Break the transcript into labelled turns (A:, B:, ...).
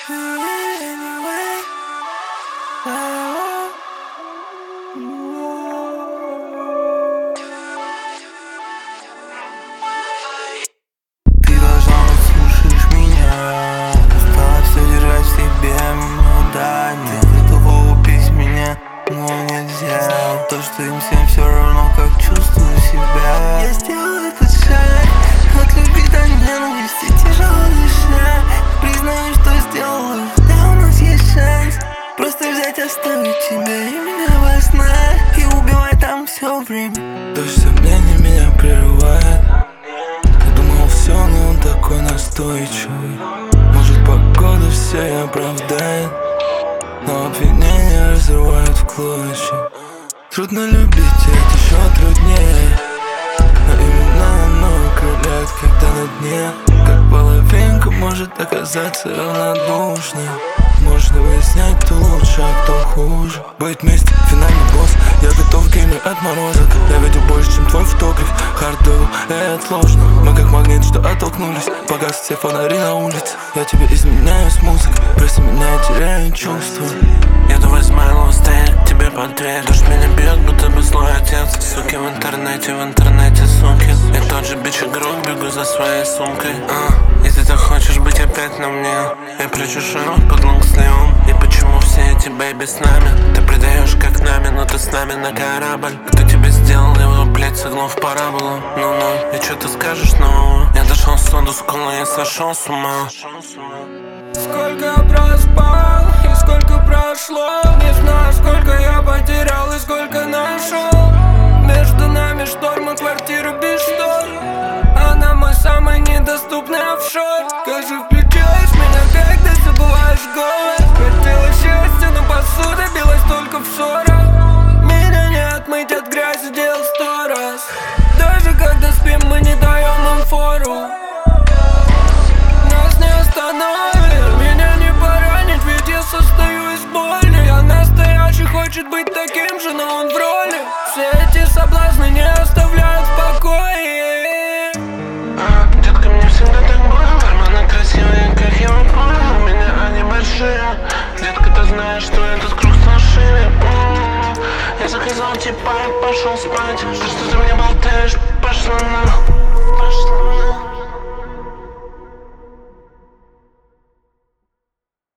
A: Ты должна быть, слушаешь меня. Устала все держать в себе, ну да, ты готова убить меня, но нельзя. То, что им всем все равно, как чувствую себя. Я сделал этот шаг от любви до ненависти, тяжело дыша. Признаю, что сделал их, да, у нас есть шанс. Просто взять, оставить тебя и меня во снах и убивать там все время.
B: Дождь сомнений меня прерывает. Я думал все, но он такой настойчивый. Может, погода все оправдает, но обвинения разрывают в клочья. Трудно любить, это еще труднее, но именно оно окрыляет, когда на дне. Как половинка может оказаться равнодушной. Можно выяснять, кто лучше, а кто хуже. Быть вместе, финальный босс. Я готов в гейме отморозок. Я видел больше, чем твой фотограф. Хардовый, это сложно. Мы как магнит, что оттолкнулись. Погас все фонари на улице. Я тебе изменяю с музыкой. Прости меня, я теряю чувства.
C: Еду возьму стоять к тебе под дверь. Дождь меня бьет, будто бы злой отец. Суки в интернете, суки. Я тот же бич игрок, бегу за своей сумкой. Если ты хочешь быть опять на мне, я прячу шаров под лонгслевом. И почему все эти бэйби с нами? Ты предаешь как нами, но ты с нами на корабль. Кто тебе сделал его, блять, сыгнул в параболу? Ну-ну, и что ты скажешь нового? Я дошел в соду с колой, я сошел с ума.
D: Сколько проспал и сколько прошло. Не знаю, сколько я потерял и сколько нашел. Между нами шторм и квартира без штор. Она мой самый недоступный офшор. Скажи, включаешь меня, когда забываешь голос. Хотела счастья, но посуда билась только в ссорах. Меня не отмыть от грязи, дел 100 раз. Даже когда спим, мы не даем им фору. Нас не остановит, меня не поранит, ведь я состою из боли. Я настоящий, хочет быть таким же, но он в роли. Все эти соблазны не оставляют в покое.
C: Детка, мне всегда так было. Карманы красивые, как я понял. У меня они большие. Детка, ты знаешь, что этот круг стал шире. Я заказал типа и пошел спать. Ты что ты мне болтаешь? Пошла нахуй.